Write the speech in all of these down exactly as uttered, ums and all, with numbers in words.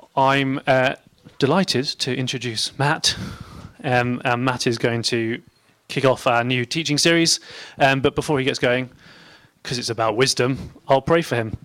I'm uh, delighted to introduce Matt. Um, and Matt is going to kick off our new teaching series. Um, but before he gets going, because it's about wisdom, I'll pray for him.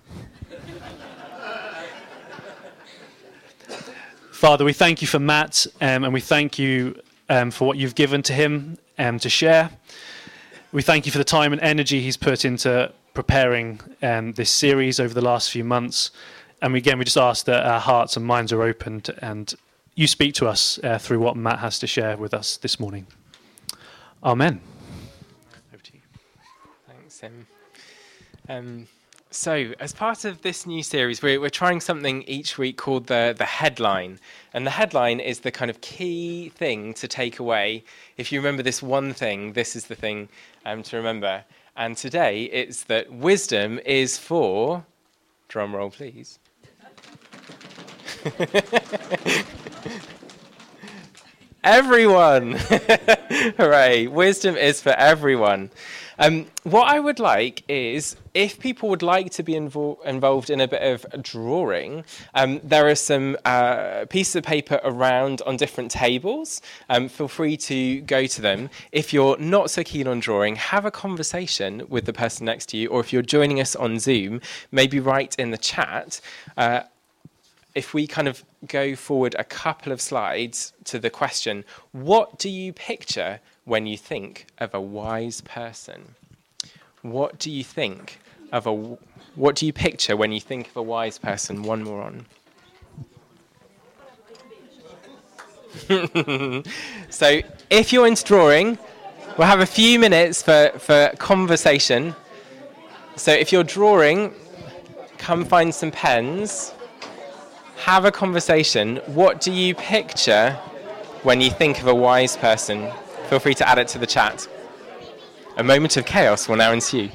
Father, we thank you for Matt, um, and we thank you um, for what you've given to him um, to share. We thank you for the time and energy he's put into preparing um, this series over the last few months. And we, again, we just ask that our hearts and minds are opened and you speak to us uh, through what Matt has to share with us this morning. Amen. Over to you. Thanks, Tim. Um, so, as part of this new series, we're, we're trying something each week called the, the headline. And the headline is the kind of key thing to take away. If you remember this one thing, this is the thing um, to remember. And today, it's that wisdom is for... Drum roll, please. Everyone! Hooray! Wisdom is for everyone. Um, what I would like is, if people would like to be invo- involved in a bit of drawing, um, there are some uh, pieces of paper around on different tables. Um, feel free to go to them. If you're not so keen on drawing, have a conversation with the person next to you, or if you're joining us on Zoom, maybe write in the chat. Uh, if we kind of go forward a couple of slides to the question, what do you picture when you think of a wise person? What do you think of a, what do you picture when you think of a wise person? One more on. So if you're into drawing, we'll have a few minutes for, for conversation. So if you're drawing, come find some pens. Have a conversation. What do you picture when you think of a wise person? Feel free to add it to the chat. A moment of chaos will now ensue.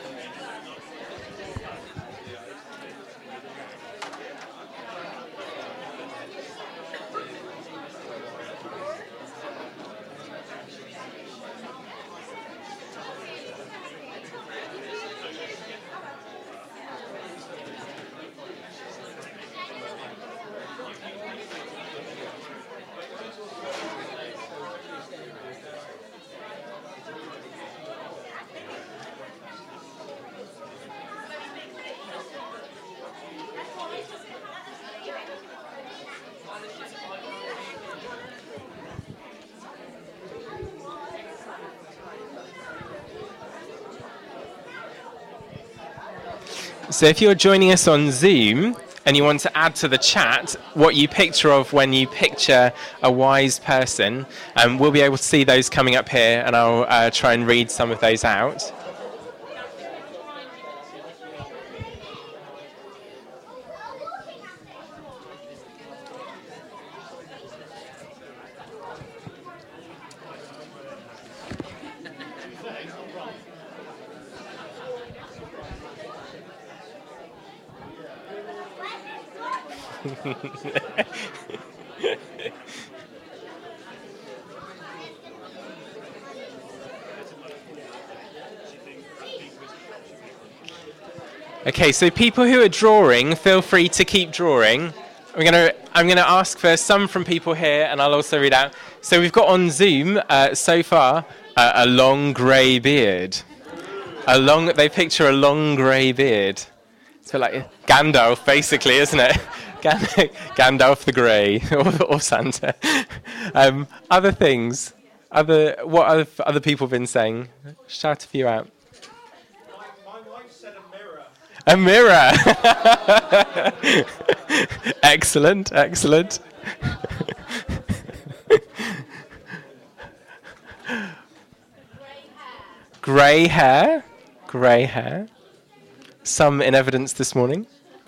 So if you're joining us on Zoom and you want to add to the chat what you picture of when you picture a wise person, um, we'll be able to see those coming up here, and I'll uh, try and read some of those out. Okay, so people who are drawing, feel free to keep drawing. We're gonna, I'm going to ask for some from people here, and I'll also read out. So we've got on Zoom, uh, so far, uh, a long grey beard. A long, they picture a long grey beard. It's a bit like Gandalf, basically, isn't it? Gandalf the Grey, or, or Santa. Um, other things, other what other other people have been saying? Shout a few out. My, my wife said a mirror. A mirror. Excellent, excellent. Grey hair, grey hair. Some in evidence this morning.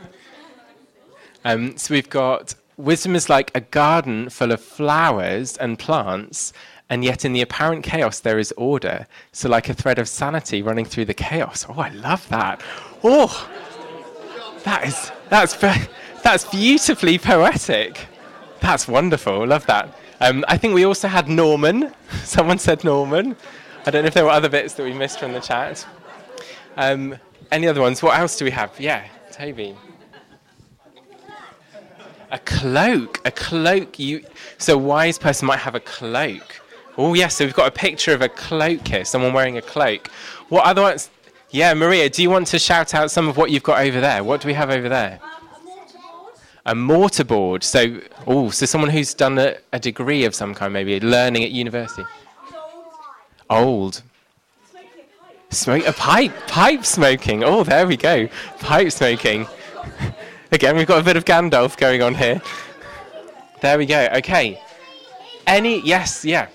Um, so we've got, wisdom is like a garden full of flowers and plants, and yet in the apparent chaos there is order. So like a thread of sanity running through the chaos. Oh, I love that. Oh, that is, that's, that's beautifully poetic. That's wonderful. Love that. Um, I think we also had Norman. Someone said Norman. I don't know if there were other bits that we missed from the chat. Um, any other ones? What else do we have? Yeah, Toby. A cloak, a cloak. You, so a wise person might have a cloak. Oh, yes, so we've got a picture of a cloak here, someone wearing a cloak. What other ones? Yeah, Maria, do you want to shout out some of what you've got over there? What do we have over there? A mortarboard. So, oh, so someone who's done a, a degree of some kind, maybe learning at university. Old. Smoke a pipe. Pipe smoking. Oh, there we go. Pipe smoking. Again, we've got a bit of Gandalf going on here. There we go. Okay. Any? Yes. Yeah.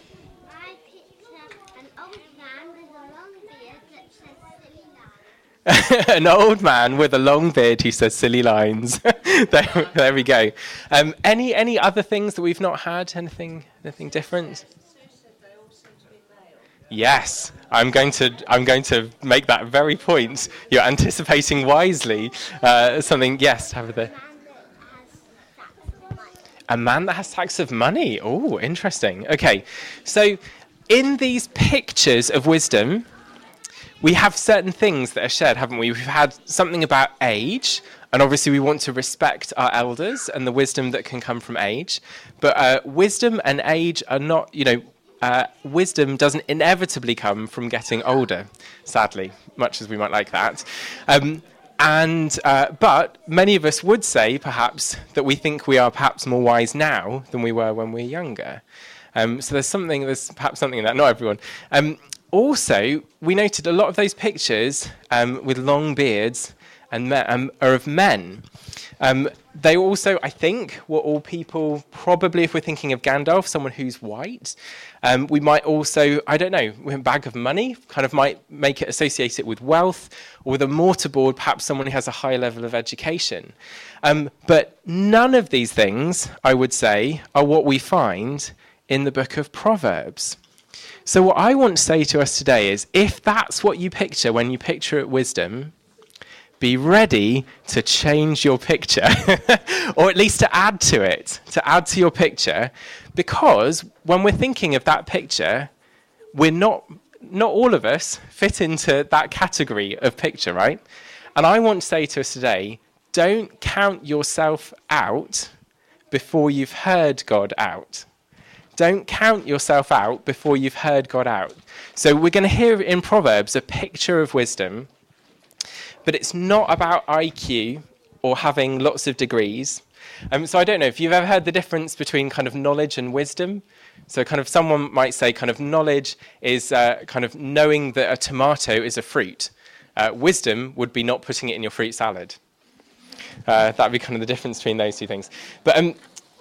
An old man with a long beard who says silly lines. there, there we go. Um, any any other things that we've not had? Anything anything different? Yes, I'm going to I'm going to make that very point. You're anticipating wisely. Uh, something. Yes, have the. A man that has sacks of money. Oh, interesting. Okay, so in these pictures of wisdom, we have certain things that are shared, haven't we? We've had something about age, and obviously we want to respect our elders and the wisdom that can come from age. But uh, wisdom and age are not, you know, uh, wisdom doesn't inevitably come from getting older, sadly, much as we might like that. Um, and uh, but many of us would say, perhaps, that we think we are perhaps more wise now than we were when we were younger. Um, so there's something, there's perhaps something in that, not everyone. Um, Also, we noted a lot of those pictures um, with long beards and me- um, are of men. Um, they also, I think, were all people, probably if we're thinking of Gandalf, someone who's white. Um, we might also, I don't know, a bag of money, kind of might make it associate it with wealth, or with a mortarboard, perhaps someone who has a high level of education. Um, but none of these things, I would say, are what we find in the book of Proverbs. So what I want to say to us today is, if that's what you picture when you picture wisdom, be ready to change your picture, or at least to add to it, to add to your picture, because when we're thinking of that picture, we're not, not all of us fit into that category of picture, right? And I want to say to us today, don't count yourself out before you've heard God out. Don't count yourself out before you've heard God out. So we're going to hear in Proverbs a picture of wisdom, but it's not about I Q or having lots of degrees. Um, so I don't know if you've ever heard the difference between kind of knowledge and wisdom. So kind of someone might say kind of knowledge is uh, kind of knowing that a tomato is a fruit. Uh, wisdom would be not putting it in your fruit salad. Uh, that would be kind of the difference between those two things. But um,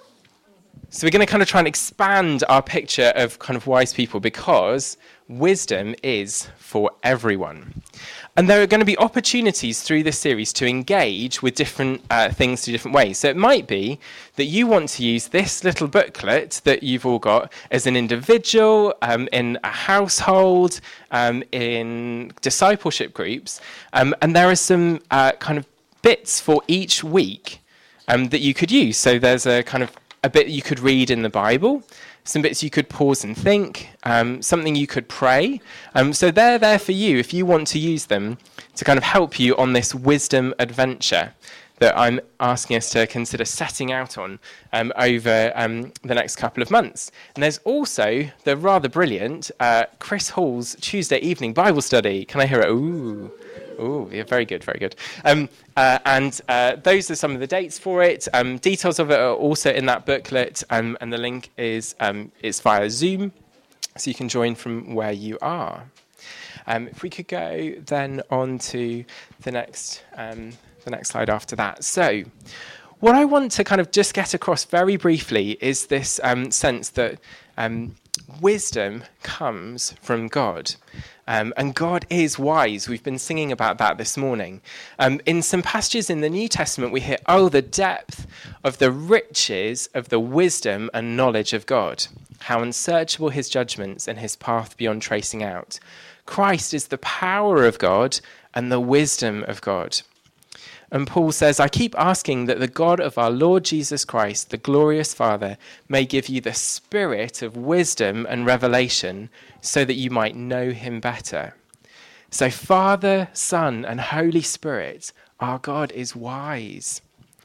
So we're going to kind of try and expand our picture of kind of wise people, because wisdom is for everyone. And there are going to be opportunities through this series to engage with different uh, things through different ways. So it might be that you want to use this little booklet that you've all got as an individual, um, in a household, um, in discipleship groups. Um, and there are some uh, kind of bits for each week um, that you could use. So there's a kind of a bit you could read in the Bible, some bits you could pause and think, um, something you could pray. Um, so they're there for you if you want to use them to kind of help you on this wisdom adventure that I'm asking us to consider setting out on um, over um, the next couple of months. And there's also the rather brilliant uh, Chris Hall's Tuesday evening Bible study. Can I hear it? Ooh. Oh, yeah, very good, very good. Um, uh, and uh, those are some of the dates for it. Um, details of it are also in that booklet, um, and the link is um, it's via Zoom, so you can join from where you are. Um, if we could go then on to the next, um, the next slide after that. So, what I want to kind of just get across very briefly is this um, sense that um, wisdom comes from God. Um, and God is wise. We've been singing about that this morning. Um, in some passages in the New Testament, we hear, oh, the depth of the riches of the wisdom and knowledge of God. How unsearchable his judgments and his path beyond tracing out. Christ is the power of God and the wisdom of God. And Paul says, I keep asking that the God of our Lord Jesus Christ, the glorious Father, may give you the spirit of wisdom and revelation so that you might know him better. So Father, Son, and Holy Spirit, our God is wise.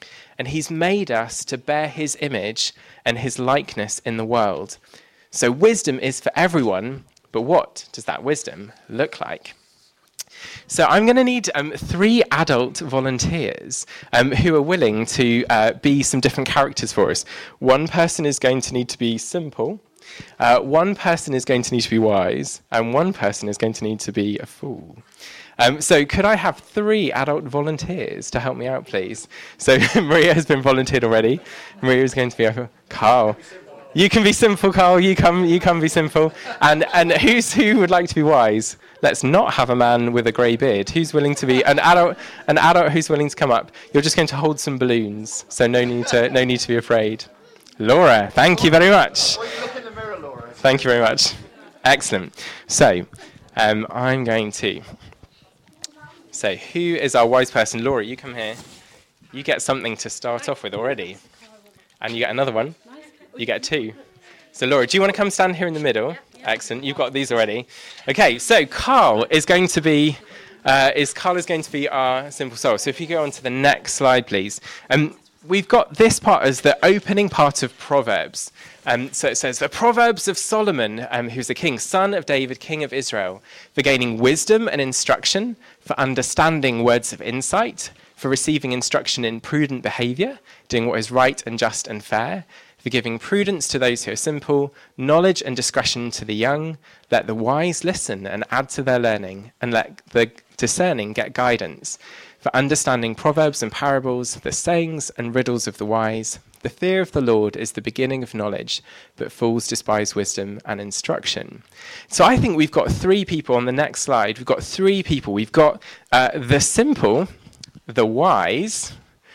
And he's made us to bear his image and his likeness in the world. So wisdom is for everyone, but what does that wisdom look like? So I'm going to need um, three adult volunteers um, who are willing to uh, be some different characters for us. One person is going to need to be simple, uh, one person is going to need to be wise, and one person is going to need to be a fool. Um, so could I have three adult volunteers to help me out, please? So Maria has been volunteered already. Maria is going to be a Carl. You can be simple, Carl. You come. You can be simple. And and who's who would like to be wise? Let's not have a man with a grey beard. Who's willing to be an adult? An adult who's willing to come up. You're just going to hold some balloons, so no need to no need to be afraid. Laura, thank you very much. Well, you look in the mirror, Laura. Thank you very much. Excellent. So, um, I'm going to. So, who is our wise person? Laura, you come here. You get something to start off with already, and you get another one. You get two. So, Laura, do you want to come stand here in the middle? Excellent. You've got these already. Okay. So, Carl is going to be. Uh, is Carl is going to be our simple soul. So, if you go on to the next slide, please. Um, we've got this part as the opening part of Proverbs. Um, so it says, the Proverbs of Solomon, um, who's the king, son of David, king of Israel, for gaining wisdom and instruction, for understanding words of insight, for receiving instruction in prudent behavior, doing what is right and just and fair, for giving prudence to those who are simple, knowledge and discretion to the young. Let the wise listen and add to their learning, and let the discerning get guidance. For understanding proverbs and parables, the sayings and riddles of the wise. The fear of the Lord is the beginning of knowledge, but fools despise wisdom and instruction. So I think we've got three people on the next slide. We've got three people. We've got uh, the simple, the wise,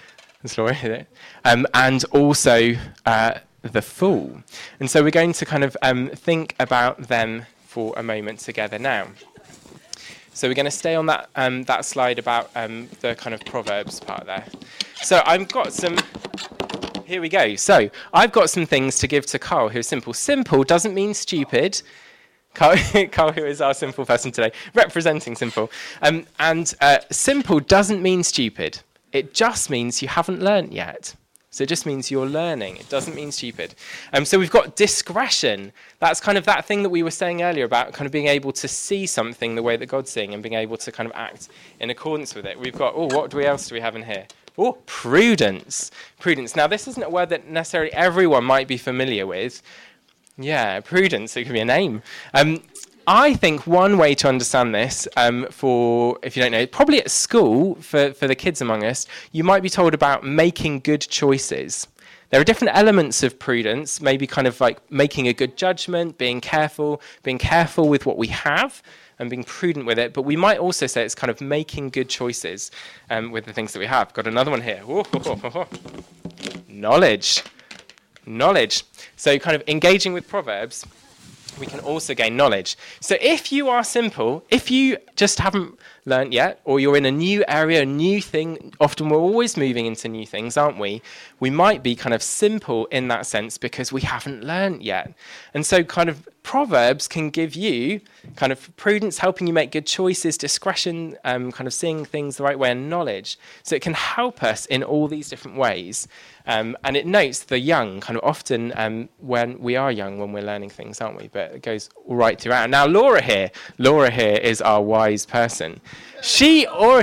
um, and also uh, the fool. And so we're going to kind of um, think about them for a moment together now. So we're going to stay on that um, that slide about um, the kind of Proverbs part there. So I've got some... Here we go. So I've got some things to give to Carl, who's simple. Simple doesn't mean stupid. Carl, Carl who is our simple person today, representing simple. Um, and uh, simple doesn't mean stupid. It just means you haven't learnt yet. So it just means you're learning. It doesn't mean stupid. Um, so we've got discretion. That's kind of that thing that we were saying earlier about kind of being able to see something the way that God's seeing and being able to kind of act in accordance with it. We've got, oh, what do we else do we have in here? Oh, prudence. Prudence. Now, this isn't a word that necessarily everyone might be familiar with. Yeah, prudence. It could be a name. Um, I think one way to understand this, um, for, if you don't know, probably at school, for, for the kids among us, you might be told about making good choices. There are different elements of prudence, maybe kind of like making a good judgment, being careful, being careful with what we have, and being prudent with it. But we might also say it's kind of making good choices um, with the things that we have. Got another one here. Ooh, ho, ho, ho, ho. Knowledge. Knowledge. So kind of engaging with Proverbs, we can also gain knowledge. So if you are simple, if you just haven't learnt yet, or you're in a new area, a new thing, often we're always moving into new things, aren't we? We might be kind of simple in that sense because we haven't learnt yet. And so kind of Proverbs can give you kind of prudence, helping you make good choices, discretion, um, kind of seeing things the right way, and knowledge. So it can help us in all these different ways. Um, and it notes the young, kind of often um, when we are young, when we're learning things, aren't we? But it goes all right throughout. Now, Laura here, Laura here is our wise person. She or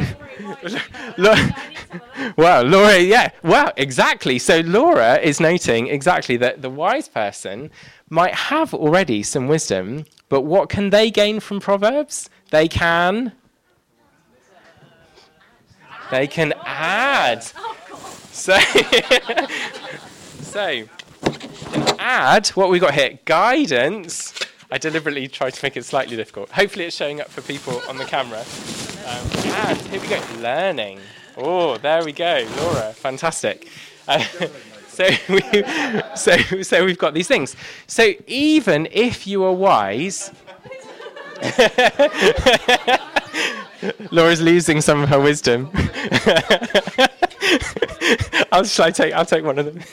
wow, Laura, yeah, wow, exactly. So Laura is noting exactly that the wise person might have already some wisdom, but what can they gain from Proverbs? They can, they can add. So, so can add what we got here. Guidance. I deliberately tried to make it slightly difficult. Hopefully it's showing up for people on the camera. Um, and here we go. Learning. Oh, there we go. Laura, fantastic. Uh, so, we, so, so we've got these things. So even if you are wise... Laura's losing some of her wisdom. I'll, shall I take, I'll take one of them.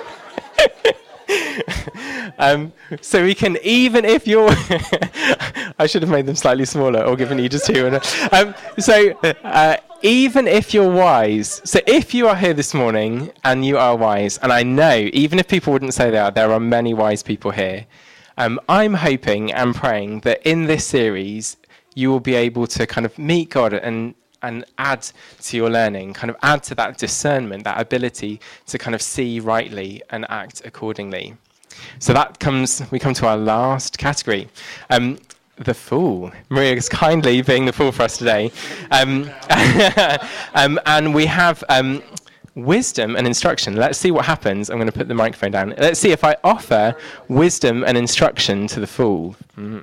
um, so we can, even if you're, I should have made them slightly smaller or given you just two. Um, so uh, even if you're wise, so if you are here this morning and you are wise, and I know even if people wouldn't say they are, there are many wise people here. Um, I'm hoping and praying that in this series you will be able to kind of meet God and and add to your learning, kind of add to that discernment, that ability to kind of see rightly and act accordingly. So that comes, we come to our last category, um, the fool. Maria is kindly being the fool for us today. Um, um, and we have um, wisdom and instruction. Let's see what happens. I'm going to put the microphone down. Let's see if I offer wisdom and instruction to the fool. Mm.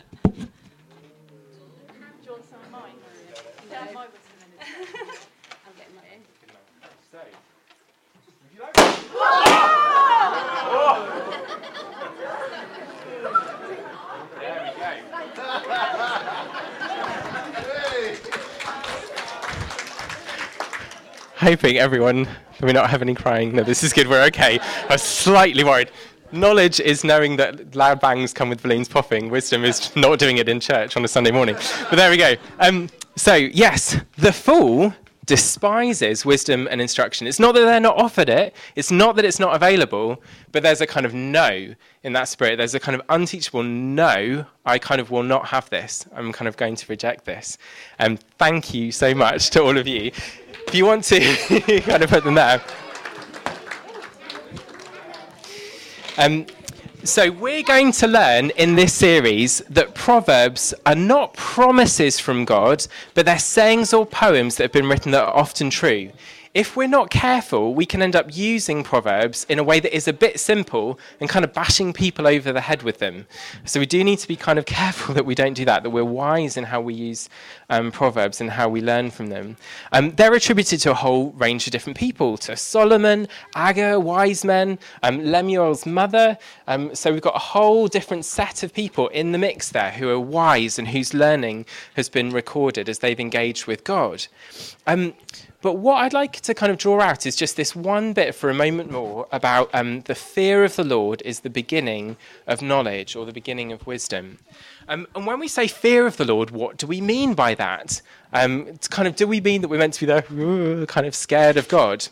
Hoping everyone, we not have any crying. No, this is good. We're okay. I was slightly worried. Knowledge is knowing that loud bangs come with balloons popping. Wisdom is not doing it in church on a Sunday morning. But there we go. Um, so, yes, the fool despises wisdom and instruction. It's not that they're not offered it. It's not that it's not available. But there's a kind of no in that spirit. There's a kind of unteachable no. I kind of will not have this. I'm kind of going to reject this. And um, thank you so much to all of you. If you want to kind of put them there. Um, so we're going to learn in this series that Proverbs are not promises from God, but they're sayings or poems that have been written that are often true. If we're not careful, we can end up using Proverbs in a way that is a bit simple and kind of bashing people over the head with them. So we do need to be kind of careful that we don't do that, that we're wise in how we use um, Proverbs and how we learn from them. Um, they're attributed to a whole range of different people, to Solomon, Agur, wise men, um, Lemuel's mother. Um, so we've got a whole different set of people in the mix there who are wise and whose learning has been recorded as they've engaged with God. Um, But what I'd like to kind of draw out is just this one bit for a moment more about um, the fear of the Lord is the beginning of knowledge or the beginning of wisdom. Um, and when we say fear of the Lord, what do we mean by that? Um, it's kind of, do we mean that we're meant to be there, kind of scared of God?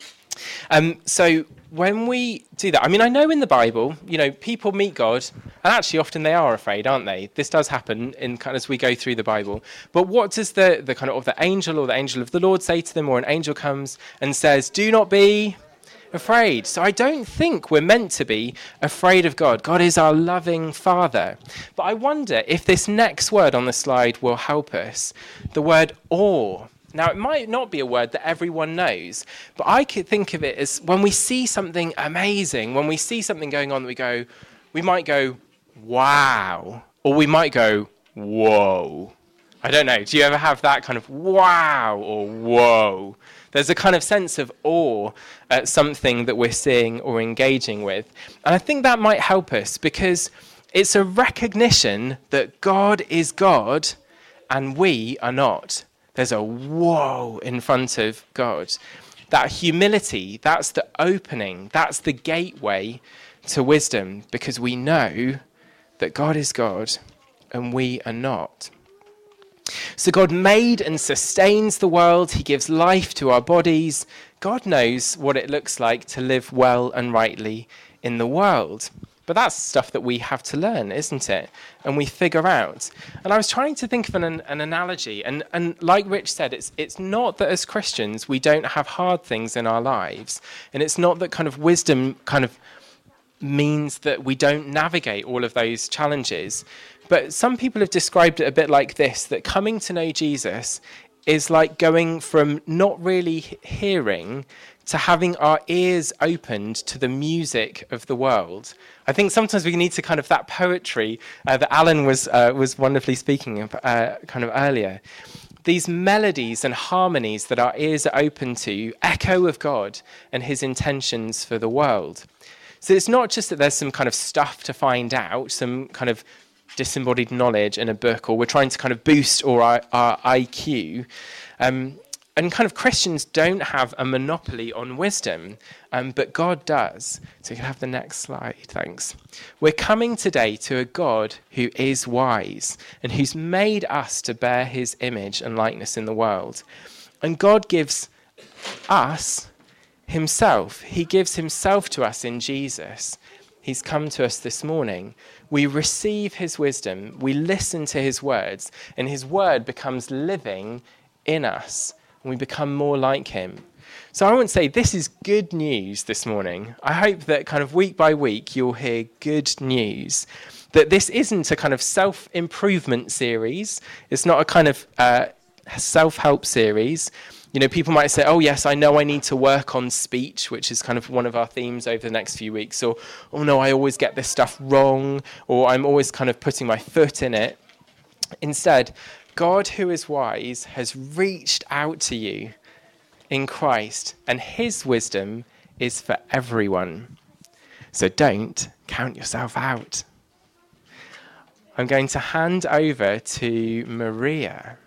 Um, so when we do that, I mean, I know in the Bible, you know, people meet God, and actually often they are afraid, aren't they? This does happen in kind of as we go through the Bible. But what does the, the kind of, of the angel or the angel of the Lord say to them, or an angel comes and says, do not be afraid. So I don't think we're meant to be afraid of God. God is our loving Father. But I wonder if this next word on the slide will help us. The word awe. Now, it might not be a word that everyone knows, but I could think of it as when we see something amazing, when we see something going on that we go, we might go, wow, or we might go, whoa. I don't know. Do you ever have that kind of wow or whoa? There's a kind of sense of awe at something that we're seeing or engaging with. And I think that might help us because it's a recognition that God is God and we are not. There's a whoa in front of God. That humility, that's the opening, that's the gateway to wisdom, because we know that God is God and we are not. So God made and sustains the world. He gives life to our bodies. God knows what it looks like to live well and rightly in the world. But that's stuff that we have to learn, isn't it? And we figure out. And I was trying to think of an, an analogy. And, and like Rich said, it's, it's not that as Christians we don't have hard things in our lives. And it's not that kind of wisdom kind of means that we don't navigate all of those challenges. But some people have described it a bit like this, that coming to know Jesus is like going from not really hearing to having our ears opened to the music of the world. I think sometimes we need to kind of that poetry uh, that Alan was uh, was wonderfully speaking of uh, kind of earlier. These melodies and harmonies that our ears are open to, echo of God and his intentions for the world. So it's not just that there's some kind of stuff to find out, some kind of disembodied knowledge in a book, or we're trying to kind of boost or our, our I Q. Um, and kind of Christians don't have a monopoly on wisdom, um, but God does. So you can have the next slide, thanks. We're coming today to a God who is wise and who's made us to bear his image and likeness in the world. And God gives us himself. He gives himself to us in Jesus. He's come to us this morning. We receive his wisdom, we listen to his words, and his word becomes living in us, and we become more like him. So I want to say this is good news this morning. I hope that kind of week by week you'll hear good news, that this isn't a kind of self-improvement series. It's not a kind of uh, self-help series. You know, people might say, oh, yes, I know I need to work on speech, which is kind of one of our themes over the next few weeks. Or, oh, no, I always get this stuff wrong, or I'm always kind of putting my foot in it. Instead, God, who is wise, has reached out to you in Christ, and his wisdom is for everyone. So don't count yourself out. I'm going to hand over to Maria.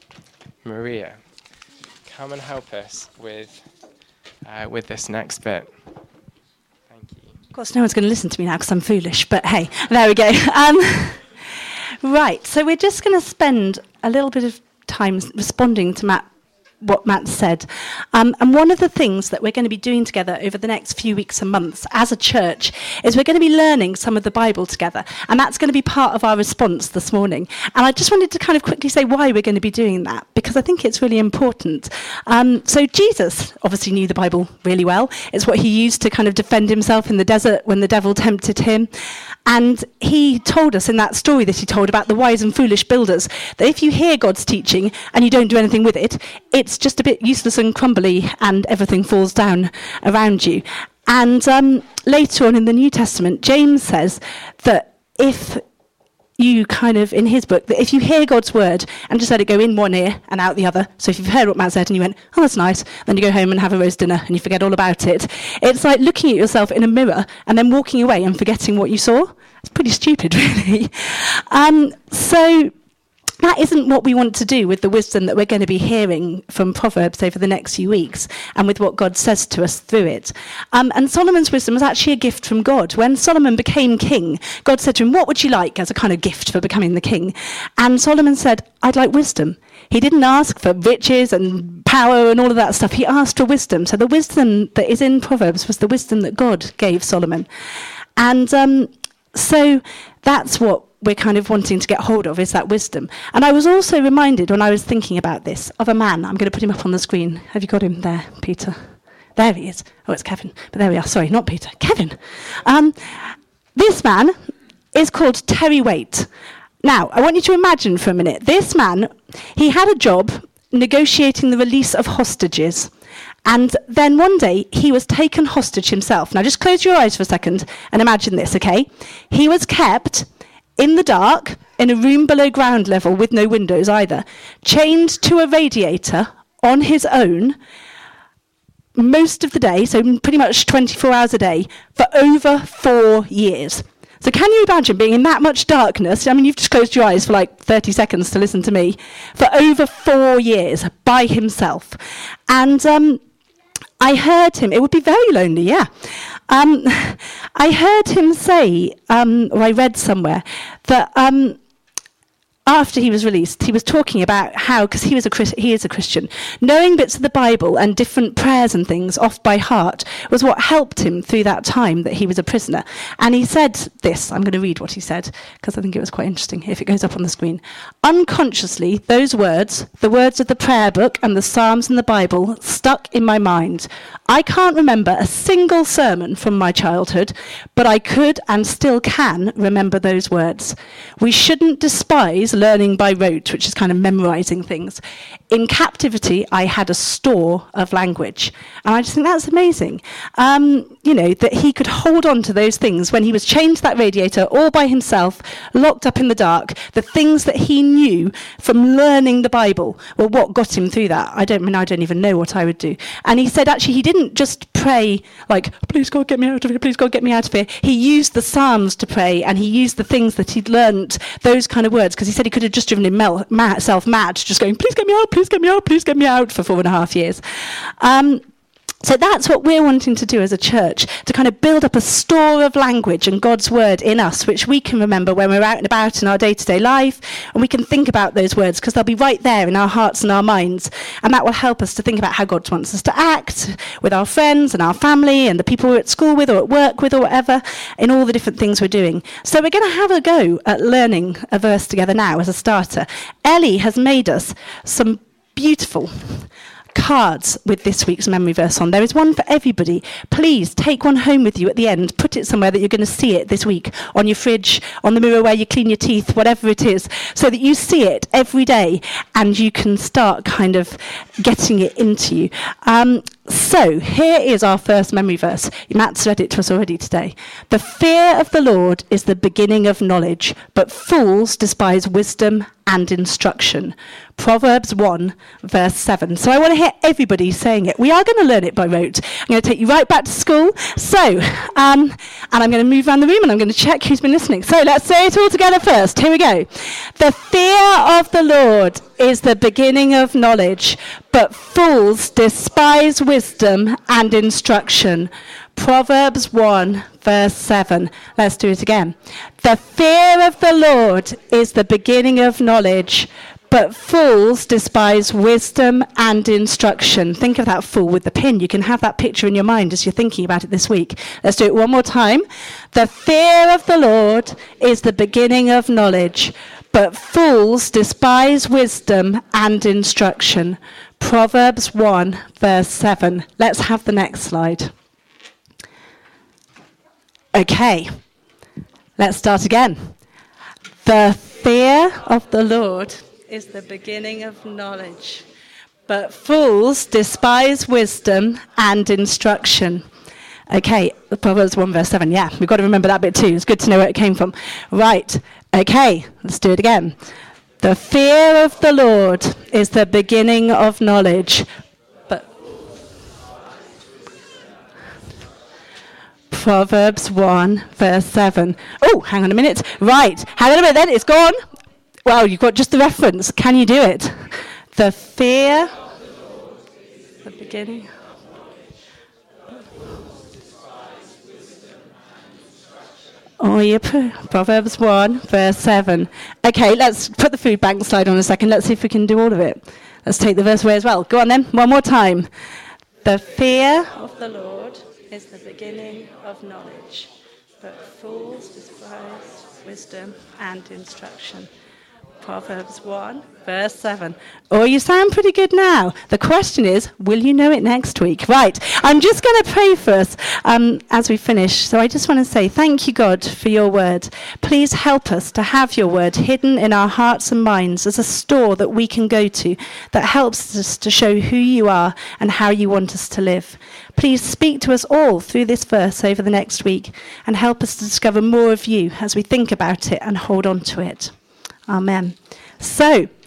Maria. Come and help us with uh, with this next bit. Thank you. Of course, no one's going to listen to me now because I'm foolish, but hey, there we go. Um, right, so we're just going to spend a little bit of time responding to Matt, what Matt said. Um, and one of the things that we're going to be doing together over the next few weeks and months as a church is we're going to be learning some of the Bible together. And that's going to be part of our response this morning. And I just wanted to kind of quickly say why we're going to be doing that, because I think it's really important. Um, so Jesus obviously knew the Bible really well. It's what he used to kind of defend himself in the desert when the devil tempted him. And he told us in that story that he told about the wise and foolish builders that if you hear God's teaching and you don't do anything with it, it's just a bit useless and crumbly and everything falls down around you. And um, later on in the New Testament, James says that if you kind of, in his book, that if you hear God's word and just let it go in one ear and out the other, so if you've heard what Matt said and you went, oh, that's nice, then you go home and have a roast dinner and you forget all about it. It's like looking at yourself in a mirror and then walking away and forgetting what you saw. It's pretty stupid, really. Um, so that isn't what we want to do with the wisdom that we're going to be hearing from Proverbs over the next few weeks and with what God says to us through it. Um, and Solomon's wisdom was actually a gift from God. When Solomon became king, God said to him, what would you like as a kind of gift for becoming the king? And Solomon said, I'd like wisdom. He didn't ask for riches and power and all of that stuff. He asked for wisdom. So the wisdom that is in Proverbs was the wisdom that God gave Solomon. And um, so that's what we're kind of wanting to get hold of, is that wisdom. And I was also reminded when I was thinking about this of a man. I'm going to put him up on the screen. Have you got him there, Peter? There he is. Oh, it's Kevin. But there we are. Sorry, not Peter. Kevin. Um, this man is called Terry Waite. Now, I want you to imagine for a minute. This man, he had a job negotiating the release of hostages. And then one day, he was taken hostage himself. Now, just close your eyes for a second and imagine this, okay? He was kept in the dark, in a room below ground level with no windows either, chained to a radiator on his own most of the day, so pretty much twenty-four hours a day, for over four years. So can you imagine being in that much darkness? I mean, you've just closed your eyes for like thirty seconds to listen to me, for over four years by himself. And um, I heard him, it would be very lonely, yeah. Um, I heard him say, um, or I read somewhere, that um, after he was released, he was talking about how, because he was a Chris- he is a Christian, knowing bits of the Bible and different prayers and things off by heart was what helped him through that time that he was a prisoner. And he said this, I'm going to read what he said, because I think it was quite interesting, if it goes up on the screen. Unconsciously, those words, the words of the prayer book and the Psalms and the Bible, stuck in my mind. I can't remember a single sermon from my childhood, but I could and still can remember those words. We shouldn't despise learning by rote, which is kind of memorizing things. In captivity, I had a store of language. And I just think that's amazing. Um, you know, that he could hold on to those things when he was chained to that radiator all by himself, locked up in the dark. The things that he knew from learning the Bible were what got him through that. I don't I mean, I don't even know what I would do. And he said, actually, he didn't just pray like, please God, get me out of here, please God, get me out of here. He used the Psalms to pray, and he used the things that he'd learnt, those kind of words, because he said somebody could have just driven himself mad, just going, please get me out, please get me out, please get me out, for four and a half years. Um, So that's what we're wanting to do as a church, to kind of build up a store of language and God's word in us, which we can remember when we're out and about in our day-to-day life, and we can think about those words because they'll be right there in our hearts and our minds, and that will help us to think about how God wants us to act with our friends and our family and the people we're at school with or at work with or whatever, in all the different things we're doing. So we're going to have a go at learning a verse together now as a starter. Ellie has made us some beautiful cards with this week's memory verse on. There is one for everybody. Please take one home with you at the end. Put it somewhere that you're going to see it this week, on your fridge, on the mirror where you clean your teeth, whatever it is, so that you see it every day and you can start kind of getting it into you. Um, so here is our first memory verse. Matt's read it to us already today. The fear of the Lord is the beginning of knowledge, but fools despise wisdom and instruction. Proverbs one, verse seven. So I want to hear everybody saying it. We are going to learn it by rote. I'm going to take you right back to school. So, um, and I'm going to move around the room and I'm going to check who's been listening. So let's say it all together first. Here we go. The fear of the Lord is the beginning of knowledge, but fools despise wisdom and instruction. Proverbs one, verse seven. Let's do it again. The fear of the Lord is the beginning of knowledge, but fools despise wisdom and instruction. Think of that fool with the pin. You can have that picture in your mind as you're thinking about it this week. Let's do it one more time. The fear of the Lord is the beginning of knowledge, but fools despise wisdom and instruction. Proverbs one, verse seven. Let's have the next slide. Okay, let's start again. The fear of the Lord is the beginning of knowledge, but fools despise wisdom and instruction. Okay, Proverbs one, verse seven. Yeah, we've got to remember that bit too. It's good to know where it came from. Right, okay, let's do it again. The fear of the Lord is the beginning of knowledge, but Proverbs one, verse seven. Oh, hang on a minute. Right, hang on a minute then, it's gone. Well, you've got just the reference. Can you do it? The fear, the beginning. Oh, you put Proverbs one, verse seven. Okay, let's put the food bank slide on a second. Let's see if we can do all of it. Let's take the verse away as well. Go on then, one more time. The fear of the Lord is the beginning of knowledge, but fools despise wisdom and instruction. Proverbs one, verse seven. Oh, you sound pretty good now. The question is, will you know it next week? Right, I'm just going to pray for us um, as we finish. So I just want to say thank you, God, for your word. Please help us to have your word hidden in our hearts and minds as a store that we can go to that helps us to show who you are and how you want us to live. Please speak to us all through this verse over the next week and help us to discover more of you as we think about it and hold on to it. Amen. So,